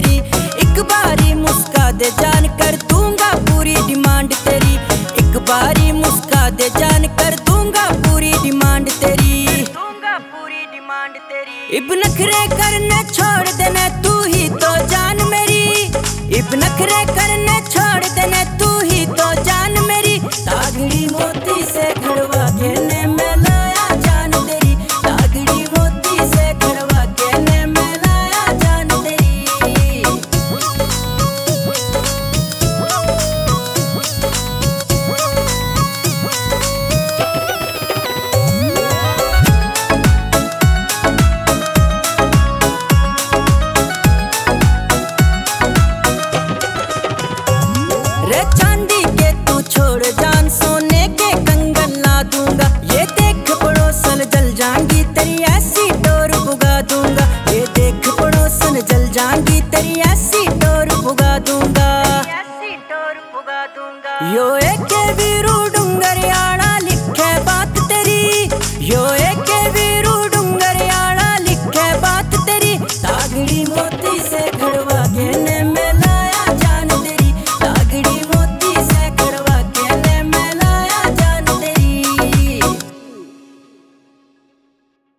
तेरी। एक बारी मुस्का दे जान कर दूंगा पूरी डिमांड तेरी। एक बारी मुस्का दे जान कर दूंगा पूरी डिमांड तेरी। इब नखरे करने छोड़ देने तू ही तो जान मेरी। इब नखरे करने छोड़ देने तू ही तो जान मेरी। तागड़ी मोती से घड़वा के ने मैं लाया जान तेरी। तागड़ी मोती से घड़वा के ने मैं लाया जान तेरी। रे चांदी के तू छोड़ जान सोने के कंगन ला दूंगा। ये देख पड़ोसन जल जाएंगी तेरी ऐसी डोर बुगा दूंगा। ये देख पड़ोसन जल जाएंगी तेरी ऐसी डोर बुगा दूंगा। यो एक वीरू